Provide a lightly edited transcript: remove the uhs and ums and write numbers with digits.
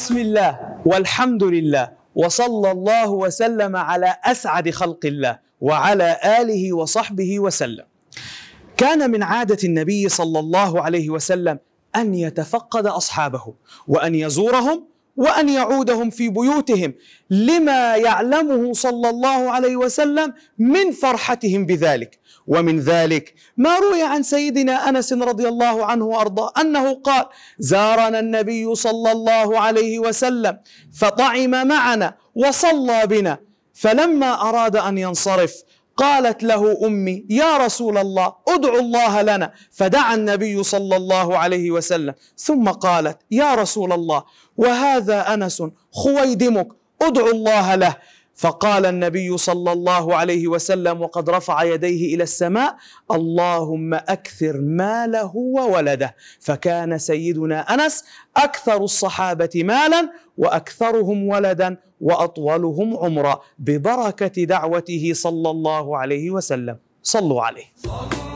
بسم الله والحمد لله وصلى الله وسلم على أسعد خلق الله وعلى آله وصحبه وسلم. كان من عادة النبي صلى الله عليه وسلم أن يتفقد أصحابه وأن يزورهم وأن يعودهم في بيوتهم لما يعلمه صلى الله عليه وسلم من فرحتهم بذلك. ومن ذلك ما روي عن سيدنا أنس رضي الله عنه وأرضاه أنه قال: زارنا النبي صلى الله عليه وسلم فطعم معنا وصلى بنا، فلما أراد أن ينصرف قالت له أمي: يا رسول الله ادعو الله لنا، فدعا النبي صلى الله عليه وسلم، ثم قالت: يا رسول الله وهذا أنس خويدمك ادعو الله له، فقال النبي صلى الله عليه وسلم وقد رفع يديه إلى السماء: اللهم أكثر ماله وولده. فكان سيدنا أنس أكثر الصحابة مالا وأكثرهم ولدا وأطولهم عمرا ببركة دعوته صلى الله عليه وسلم. صلوا عليه.